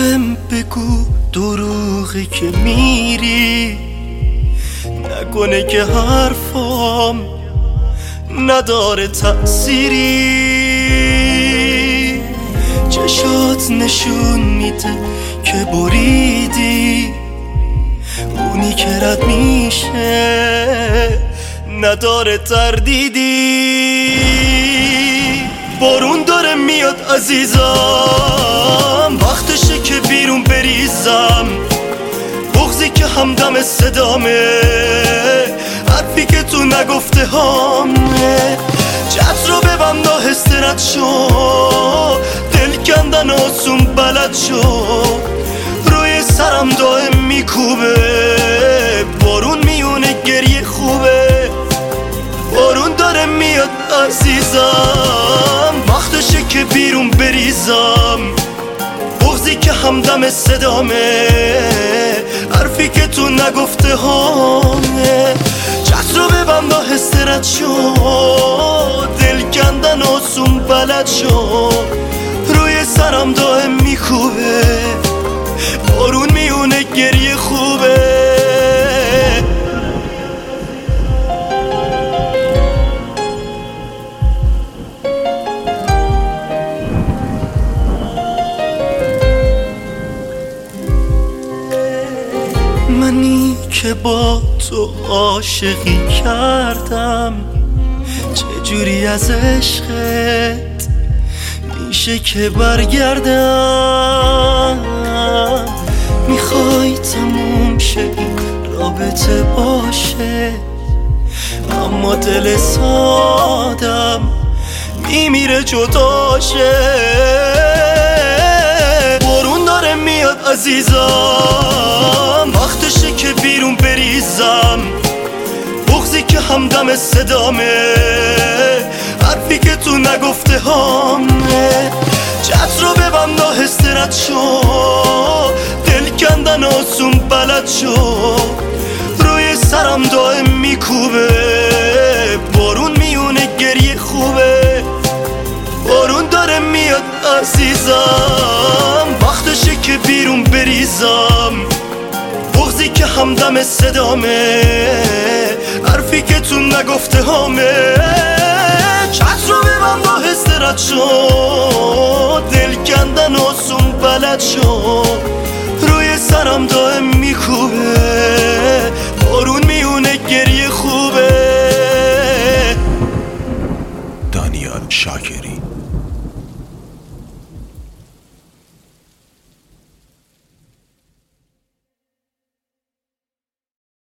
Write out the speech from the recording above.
بهم بگو دروغی که میری، نکنه که حرفام نداره تأثیری. چشات نشون میده که بریدی، اونی که رد میشه نداره تردیدی. بارون داره میاد عزیزم، وقتشه که بیرون بریزم. بغضی که همدم صدامه، حرفی که تو نگفته هامه. جت رو ببند آهسته رد شو، دل کندن آسون بلد شو. روی سرم دائم میکوبه، بارون میونه گریه خوبه. بارون داره میاد عزیزم، وقتشه که بیرون بریزم. بغضی که همدم صدامه، حرفی که تو نگفته هامه. جت رو ببند آهسته رد شو، دل کندن آسون بلد شو. روی سرم دائم میکوبه، بارون میونه گریه خوبه. منی که با تو عاشقی کردم، چجوری از عشقت میشه که برگردم؟ میخوای تموم شه این رابطه باشه، اما دل سادم میمیره جداشه. بارون داره میاد عزیزم، وقتشه که بیرون بریزم. بغضی که همدم صدامه، حرفی که تو نگفته هامه. جت رو ببند آهسته رد شو، دل کندن آسون بلد شو. روی سرم دائم میکوبه، بارون میونه گریه خوبه. بارون داره میاد عزیزم، وقتشه که بیرون بریزم. بغضی که همدم صدامه، حرفی که تو نگفته هامه. چت رو ببند آهسته رد شو، دل کندن آسون بلد شو. روی سرم دائم میکوبه، بارون میونه گریه خوبه. دانیال شاکری.